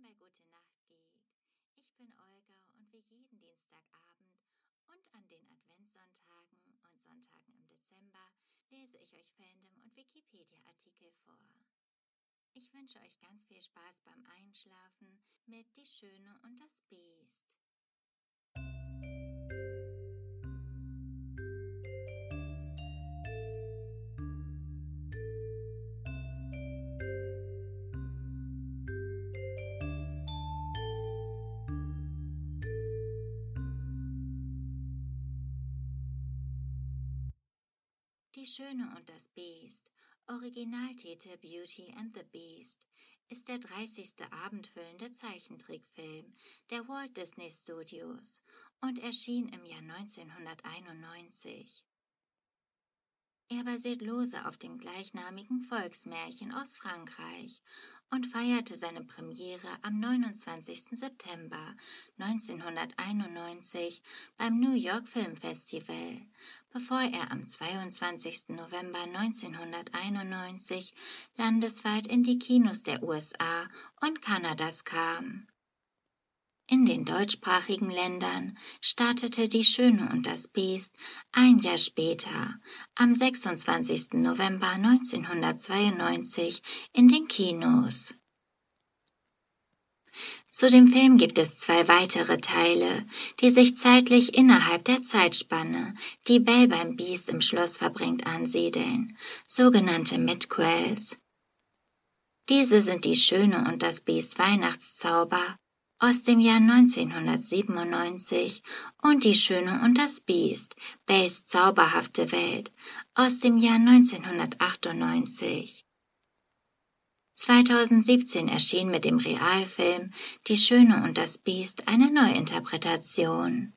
bei Gute Nacht geht. Ich bin Olga und wie jeden Dienstagabend und an den Adventssonntagen und Sonntagen im Dezember lese ich euch Fandom- und Wikipedia-Artikel vor. Ich wünsche euch ganz viel Spaß beim Einschlafen mit Die Schöne und das Biest. Die Schöne und das Biest, Originaltitel Beauty and the Beast, ist der 30. abendfüllende Zeichentrickfilm der Walt Disney Studios und erschien im Jahr 1991. Er basiert lose auf dem gleichnamigen Volksmärchen aus Frankreich und feierte seine Premiere am 29. September 1991 beim New York Film Festival, bevor er am 22. November 1991 landesweit in die Kinos der USA und Kanadas kam. In den deutschsprachigen Ländern startete Die Schöne und das Biest ein Jahr später, am 26. November 1992, in den Kinos. Zu dem Film gibt es 2 weitere Teile, die sich zeitlich innerhalb der Zeitspanne, die Belle beim Biest im Schloss verbringt, ansiedeln, sogenannte Midquels. Diese sind Die Schöne und das Biest Weihnachtszauber aus dem Jahr 1997 und Die Schöne und das Biest, Belles zauberhafte Welt, aus dem Jahr 1998. 2017 erschien mit dem Realfilm Die Schöne und das Biest eine Neuinterpretation.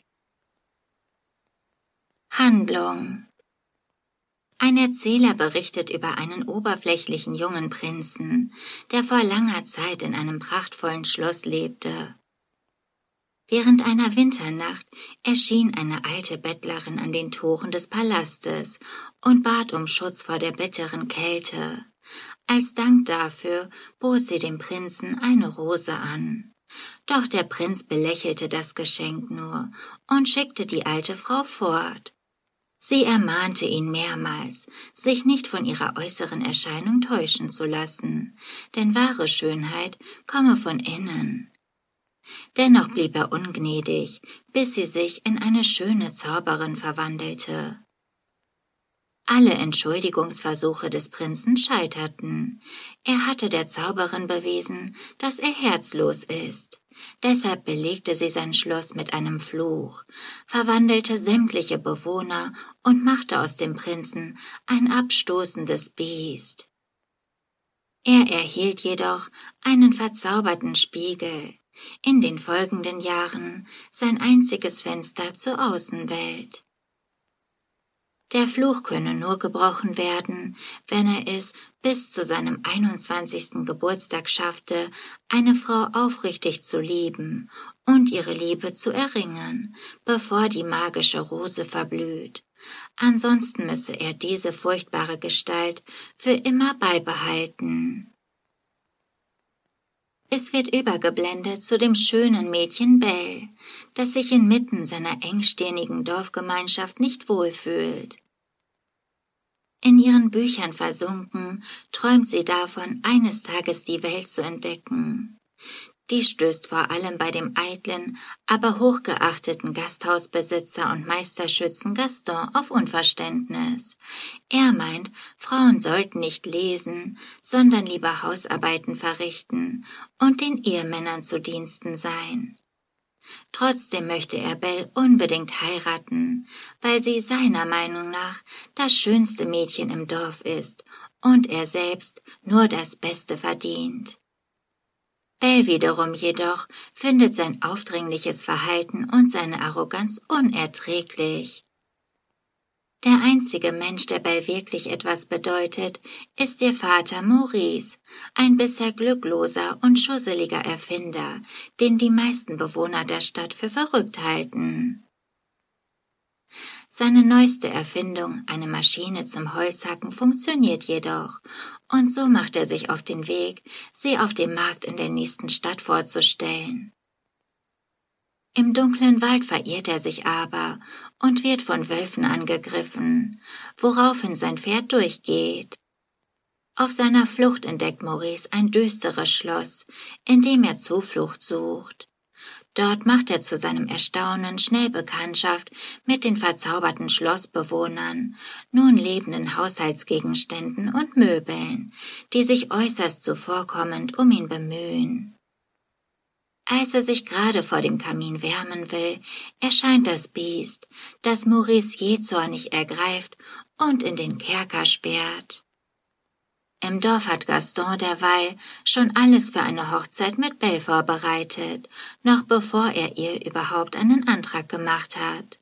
Handlung: Ein Erzähler berichtet über einen oberflächlichen jungen Prinzen, der vor langer Zeit in einem prachtvollen Schloss lebte. Während einer Winternacht erschien eine alte Bettlerin an den Toren des Palastes und bat um Schutz vor der bitteren Kälte. Als Dank dafür bot sie dem Prinzen eine Rose an. Doch der Prinz belächelte das Geschenk nur und schickte die alte Frau fort. Sie ermahnte ihn mehrmals, sich nicht von ihrer äußeren Erscheinung täuschen zu lassen, denn wahre Schönheit komme von innen. Dennoch blieb er ungnädig, bis sie sich in eine schöne Zauberin verwandelte. Alle Entschuldigungsversuche des Prinzen scheiterten. Er hatte der Zauberin bewiesen, dass er herzlos ist. Deshalb belegte sie sein Schloss mit einem Fluch, verwandelte sämtliche Bewohner und machte aus dem Prinzen ein abstoßendes Biest. Er erhielt jedoch einen verzauberten Spiegel, in den folgenden Jahren sein einziges Fenster zur Außenwelt. Der Fluch könne nur gebrochen werden, wenn er es bis zu seinem 21. Geburtstag schaffte, eine Frau aufrichtig zu lieben und ihre Liebe zu erringen, bevor die magische Rose verblüht. Ansonsten müsse er diese furchtbare Gestalt für immer beibehalten. Es wird übergeblendet zu dem schönen Mädchen Belle, das sich inmitten seiner engstirnigen Dorfgemeinschaft nicht wohlfühlt. In ihren Büchern versunken, träumt sie davon, eines Tages die Welt zu entdecken. Dies stößt vor allem bei dem eitlen, aber hochgeachteten Gasthausbesitzer und Meisterschützen Gaston auf Unverständnis. Er meint, Frauen sollten nicht lesen, sondern lieber Hausarbeiten verrichten und den Ehemännern zu Diensten sein. Trotzdem möchte er Belle unbedingt heiraten, weil sie seiner Meinung nach das schönste Mädchen im Dorf ist und er selbst nur das Beste verdient. Belle wiederum jedoch findet sein aufdringliches Verhalten und seine Arroganz unerträglich. Der einzige Mensch, der Belle wirklich etwas bedeutet, ist ihr Vater Maurice, ein bisher glückloser und schusseliger Erfinder, den die meisten Bewohner der Stadt für verrückt halten. Seine neueste Erfindung, eine Maschine zum Holzhacken, funktioniert jedoch, und so macht er sich auf den Weg, sie auf dem Markt in der nächsten Stadt vorzustellen. Im dunklen Wald verirrt er sich aber und wird von Wölfen angegriffen, woraufhin sein Pferd durchgeht. Auf seiner Flucht entdeckt Maurice ein düsteres Schloss, in dem er Zuflucht sucht. Dort macht er zu seinem Erstaunen schnell Bekanntschaft mit den verzauberten Schlossbewohnern, nun lebenden Haushaltsgegenständen und Möbeln, die sich äußerst zuvorkommend um ihn bemühen. Als er sich gerade vor dem Kamin wärmen will, erscheint das Biest, das Maurice jähzornig ergreift und in den Kerker sperrt. Im Dorf hat Gaston derweil schon alles für eine Hochzeit mit Belle vorbereitet, noch bevor er ihr überhaupt einen Antrag gemacht hat.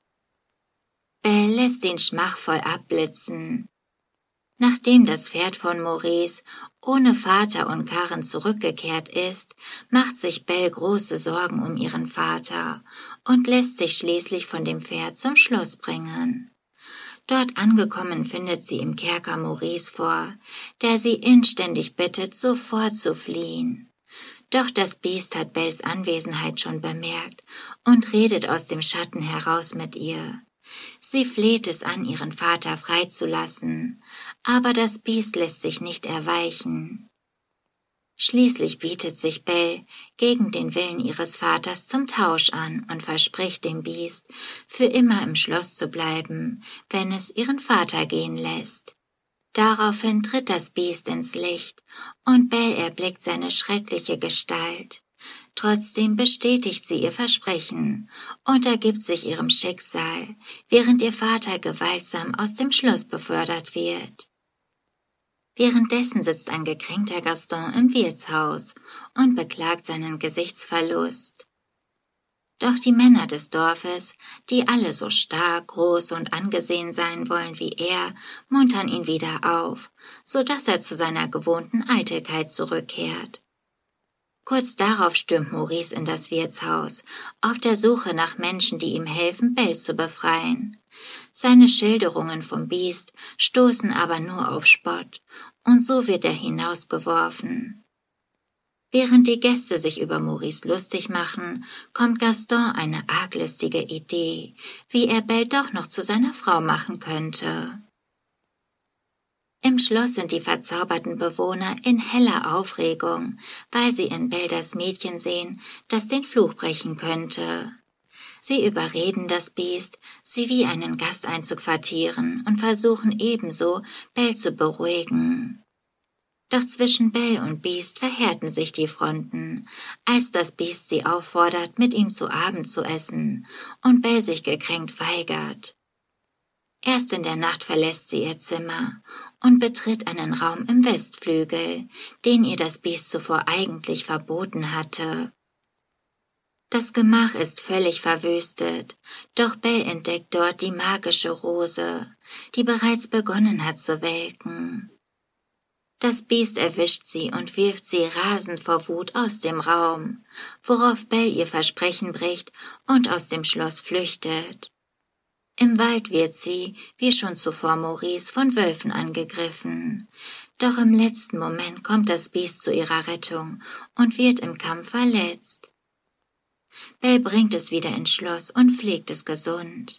Belle lässt ihn schmachvoll abblitzen. Nachdem das Pferd von Maurice ohne Vater und Karren zurückgekehrt ist, macht sich Belle große Sorgen um ihren Vater und lässt sich schließlich von dem Pferd zum Schloss bringen. Dort angekommen findet sie im Kerker Maurice vor, der sie inständig bittet, sofort zu fliehen. Doch das Biest hat Belles Anwesenheit schon bemerkt und redet aus dem Schatten heraus mit ihr. Sie fleht es an, ihren Vater freizulassen, aber das Biest lässt sich nicht erweichen. Schließlich bietet sich Belle gegen den Willen ihres Vaters zum Tausch an und verspricht dem Biest, für immer im Schloss zu bleiben, wenn es ihren Vater gehen lässt. Daraufhin tritt das Biest ins Licht und Belle erblickt seine schreckliche Gestalt. Trotzdem bestätigt sie ihr Versprechen und ergibt sich ihrem Schicksal, während ihr Vater gewaltsam aus dem Schloss befördert wird. Währenddessen sitzt ein gekränkter Gaston im Wirtshaus und beklagt seinen Gesichtsverlust. Doch die Männer des Dorfes, die alle so stark, groß und angesehen sein wollen wie er, muntern ihn wieder auf, so dass er zu seiner gewohnten Eitelkeit zurückkehrt. Kurz darauf stürmt Maurice in das Wirtshaus, auf der Suche nach Menschen, die ihm helfen, Belle zu befreien. Seine Schilderungen vom Biest stoßen aber nur auf Spott, und so wird er hinausgeworfen. Während die Gäste sich über Maurice lustig machen, kommt Gaston eine arglistige Idee, wie er Belle doch noch zu seiner Frau machen könnte. Im Schloss sind die verzauberten Bewohner in heller Aufregung, weil sie in Belle das Mädchen sehen, das den Fluch brechen könnte. Sie überreden das Biest, sie wie einen Gast einzuquartieren und versuchen ebenso, Belle zu beruhigen. Doch zwischen Belle und Biest verhärten sich die Fronten, als das Biest sie auffordert, mit ihm zu Abend zu essen, und Belle sich gekränkt weigert. Erst in der Nacht verlässt sie ihr Zimmer und betritt einen Raum im Westflügel, den ihr das Biest zuvor eigentlich verboten hatte. Das Gemach ist völlig verwüstet, doch Belle entdeckt dort die magische Rose, die bereits begonnen hat zu welken. Das Biest erwischt sie und wirft sie rasend vor Wut aus dem Raum, worauf Belle ihr Versprechen bricht und aus dem Schloss flüchtet. Im Wald wird sie, wie schon zuvor Maurice, von Wölfen angegriffen. Doch im letzten Moment kommt das Biest zu ihrer Rettung und wird im Kampf verletzt. Belle bringt es wieder ins Schloss und pflegt es gesund.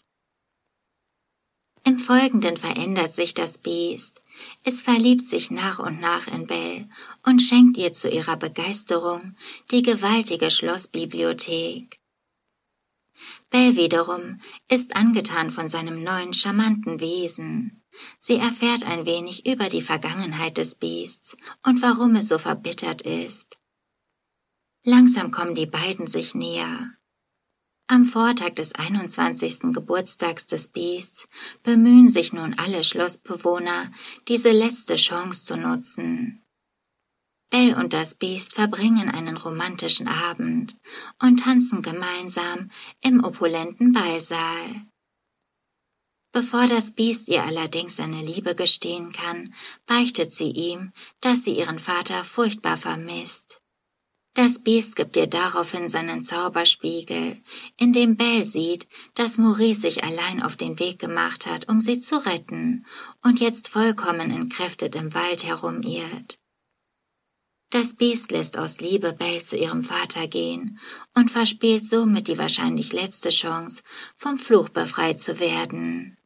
Im Folgenden verändert sich das Biest. Es verliebt sich nach und nach in Belle und schenkt ihr zu ihrer Begeisterung die gewaltige Schlossbibliothek. Belle wiederum ist angetan von seinem neuen, charmanten Wesen. Sie erfährt ein wenig über die Vergangenheit des Biests und warum es so verbittert ist. Langsam kommen die beiden sich näher. Am Vortag des 21. Geburtstags des Biests bemühen sich nun alle Schlossbewohner, diese letzte Chance zu nutzen. Belle und das Biest verbringen einen romantischen Abend und tanzen gemeinsam im opulenten Ballsaal. Bevor das Biest ihr allerdings seine Liebe gestehen kann, beichtet sie ihm, dass sie ihren Vater furchtbar vermisst. Das Biest gibt ihr daraufhin seinen Zauberspiegel, in dem Belle sieht, dass Maurice sich allein auf den Weg gemacht hat, um sie zu retten und jetzt vollkommen entkräftet im Wald herumirrt. Das Biest lässt aus Liebe Belle zu ihrem Vater gehen und verspielt somit die wahrscheinlich letzte Chance, vom Fluch befreit zu werden.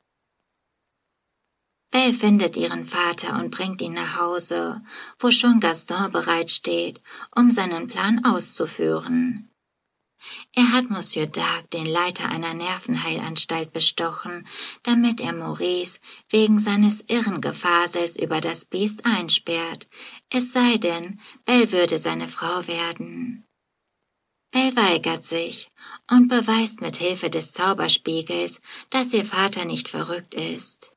Belle findet ihren Vater und bringt ihn nach Hause, wo schon Gaston bereitsteht, um seinen Plan auszuführen. Er hat Monsieur Darc, den Leiter einer Nervenheilanstalt, bestochen, damit er Maurice wegen seines irren Gefasels über das Biest einsperrt, es sei denn, Belle würde seine Frau werden. Belle weigert sich und beweist mit Hilfe des Zauberspiegels, dass ihr Vater nicht verrückt ist.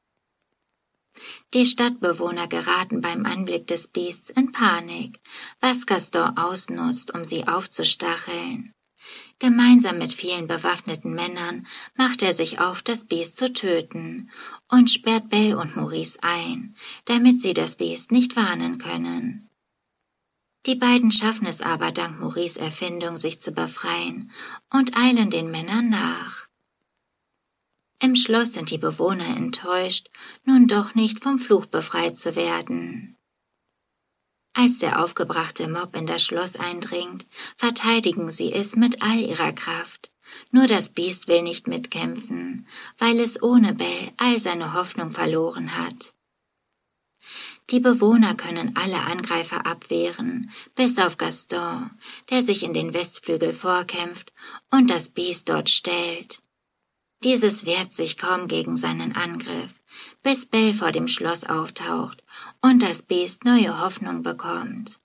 Die Stadtbewohner geraten beim Anblick des Biests in Panik, was Gaston ausnutzt, um sie aufzustacheln. Gemeinsam mit vielen bewaffneten Männern macht er sich auf, das Biest zu töten und sperrt Belle und Maurice ein, damit sie das Biest nicht warnen können. Die beiden schaffen es aber dank Maurice' Erfindung, sich zu befreien und eilen den Männern nach. Im Schloss sind die Bewohner enttäuscht, nun doch nicht vom Fluch befreit zu werden. Als der aufgebrachte Mob in das Schloss eindringt, verteidigen sie es mit all ihrer Kraft. Nur das Biest will nicht mitkämpfen, weil es ohne Belle all seine Hoffnung verloren hat. Die Bewohner können alle Angreifer abwehren, bis auf Gaston, der sich in den Westflügel vorkämpft und das Biest dort stellt. Dieses wehrt sich kaum gegen seinen Angriff, bis Belle vor dem Schloss auftaucht und das Biest neue Hoffnung bekommt.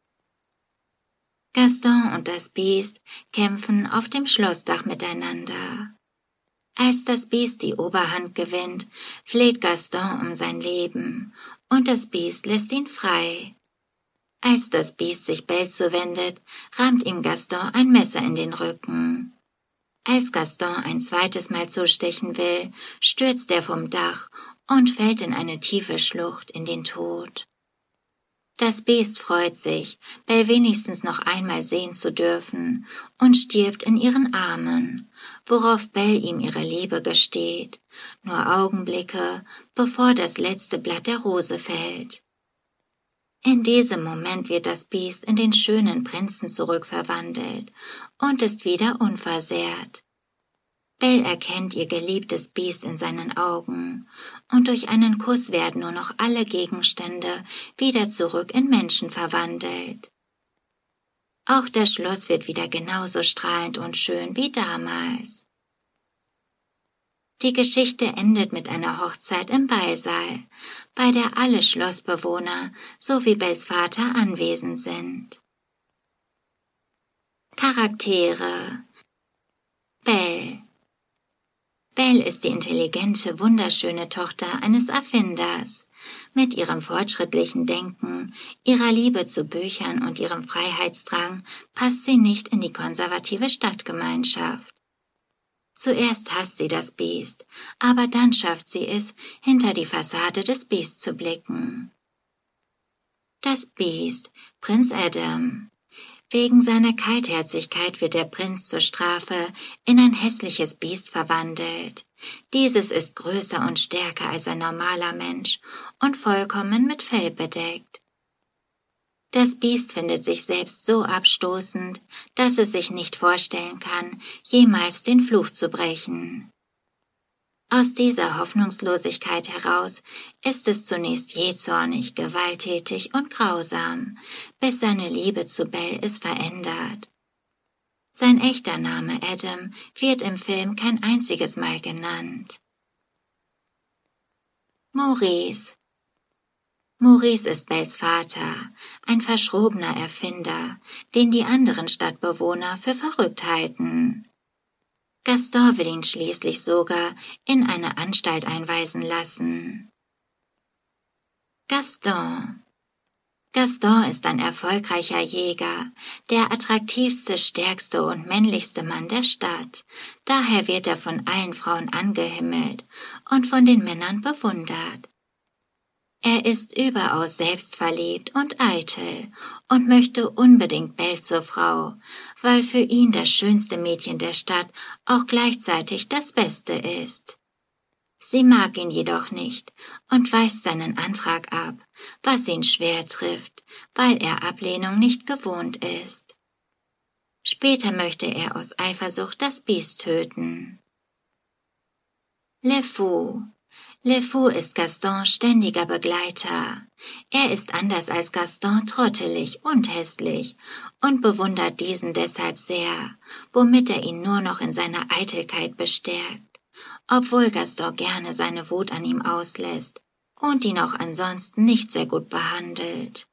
Gaston und das Biest kämpfen auf dem Schlossdach miteinander. Als das Biest die Oberhand gewinnt, fleht Gaston um sein Leben und das Biest lässt ihn frei. Als das Biest sich Belle zuwendet, rammt ihm Gaston ein Messer in den Rücken. Als Gaston ein zweites Mal zustechen will, stürzt er vom Dach und fällt in eine tiefe Schlucht in den Tod. Das Biest freut sich, Belle wenigstens noch einmal sehen zu dürfen und stirbt in ihren Armen, worauf Belle ihm ihre Liebe gesteht, nur Augenblicke, bevor das letzte Blatt der Rose fällt. In diesem Moment wird das Biest in den schönen Prinzen zurückverwandelt und ist wieder unversehrt. Belle erkennt ihr geliebtes Biest in seinen Augen und durch einen Kuss werden nur noch alle Gegenstände wieder zurück in Menschen verwandelt. Auch das Schloss wird wieder genauso strahlend und schön wie damals. Die Geschichte endet mit einer Hochzeit im Ballsaal, bei der alle Schlossbewohner sowie Belles Vater anwesend sind. Charaktere: Belle. Belle ist die intelligente, wunderschöne Tochter eines Erfinders. Mit ihrem fortschrittlichen Denken, ihrer Liebe zu Büchern und ihrem Freiheitsdrang passt sie nicht in die konservative Stadtgemeinschaft. Zuerst hasst sie das Biest, aber dann schafft sie es, hinter die Fassade des Biests zu blicken. Das Biest, Prinz Adam. Wegen seiner Kaltherzigkeit wird der Prinz zur Strafe in ein hässliches Biest verwandelt. Dieses ist größer und stärker als ein normaler Mensch und vollkommen mit Fell bedeckt. Das Biest findet sich selbst so abstoßend, dass es sich nicht vorstellen kann, jemals den Fluch zu brechen. Aus dieser Hoffnungslosigkeit heraus ist es zunächst jähzornig, gewalttätig und grausam, bis seine Liebe zu Belle es verändert. Sein echter Name Adam wird im Film kein einziges Mal genannt. Maurice. Maurice ist Belles Vater, ein verschrobener Erfinder, den die anderen Stadtbewohner für verrückt halten. Gaston will ihn schließlich sogar in eine Anstalt einweisen lassen. Gaston. Gaston ist ein erfolgreicher Jäger, der attraktivste, stärkste und männlichste Mann der Stadt. Daher wird er von allen Frauen angehimmelt und von den Männern bewundert. Er ist überaus selbstverliebt und eitel und möchte unbedingt Belle zur Frau, weil für ihn das schönste Mädchen der Stadt auch gleichzeitig das Beste ist. Sie mag ihn jedoch nicht und weist seinen Antrag ab, was ihn schwer trifft, weil er Ablehnung nicht gewohnt ist. Später möchte er aus Eifersucht das Biest töten. Le Fou. Le Fou ist Gastons ständiger Begleiter. Er ist anders als Gaston trottelig und hässlich und bewundert diesen deshalb sehr, womit er ihn nur noch in seiner Eitelkeit bestärkt, obwohl Gaston gerne seine Wut an ihm auslässt und ihn auch ansonsten nicht sehr gut behandelt.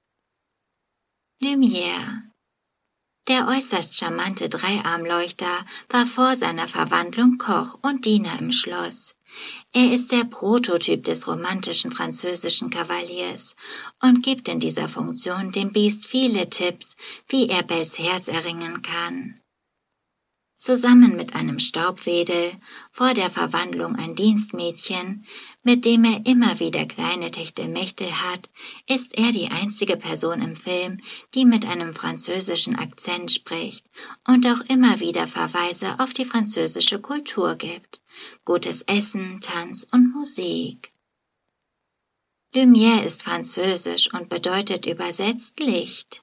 Lumière. Der äußerst charmante Dreiarmleuchter war vor seiner Verwandlung Koch und Diener im Schloss. Er ist der Prototyp des romantischen französischen Kavaliers und gibt in dieser Funktion dem Biest viele Tipps, wie er Belles Herz erringen kann. Zusammen mit einem Staubwedel, vor der Verwandlung ein Dienstmädchen, mit dem er immer wieder kleine Techtelmechtel hat, ist er die einzige Person im Film, die mit einem französischen Akzent spricht und auch immer wieder Verweise auf die französische Kultur gibt. Gutes Essen, Tanz und Musik. Lumière ist französisch und bedeutet übersetzt Licht.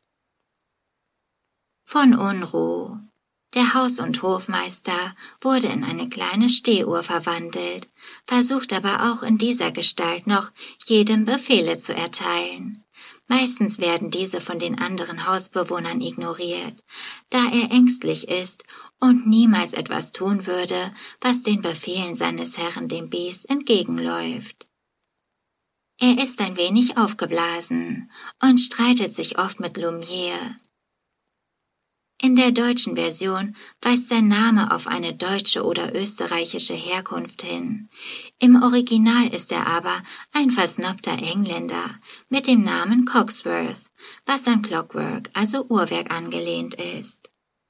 Von Unruh. Der Haus- und Hofmeister wurde in eine kleine Stehuhr verwandelt, versucht aber auch in dieser Gestalt noch, jedem Befehle zu erteilen. Meistens werden diese von den anderen Hausbewohnern ignoriert, da er ängstlich ist und niemals etwas tun würde, was den Befehlen seines Herrn dem Biest entgegenläuft. Er ist ein wenig aufgeblasen und streitet sich oft mit Lumière. In der deutschen Version weist sein Name auf eine deutsche oder österreichische Herkunft hin. Im Original ist er aber ein versnobter Engländer mit dem Namen Cogsworth, was an Clockwork, also Uhrwerk, angelehnt ist.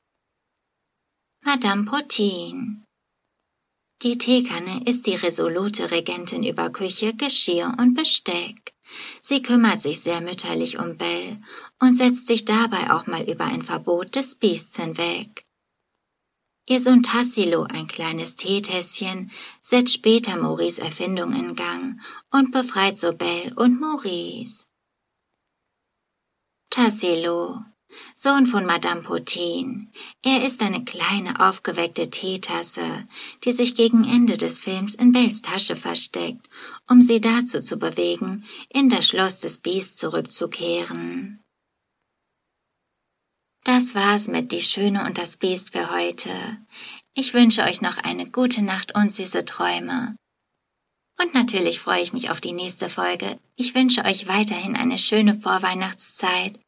Madame Potin. Die Teekanne ist die resolute Regentin über Küche, Geschirr und Besteck. Sie kümmert sich sehr mütterlich um Belle und setzt sich dabei auch mal über ein Verbot des Biests hinweg. Ihr Sohn Tassilo, ein kleines Teetässchen, setzt später Maurice' Erfindung in Gang und befreit so Belle und Maurice. Tassilo, Sohn von Madame Potin. Er ist eine kleine, aufgeweckte Teetasse, die sich gegen Ende des Films in Belles Tasche versteckt, um sie dazu zu bewegen, in das Schloss des Biests zurückzukehren. Das war's mit Die Schöne und das Biest für heute. Ich wünsche euch noch eine gute Nacht und süße Träume. Und natürlich freue ich mich auf die nächste Folge. Ich wünsche euch weiterhin eine schöne Vorweihnachtszeit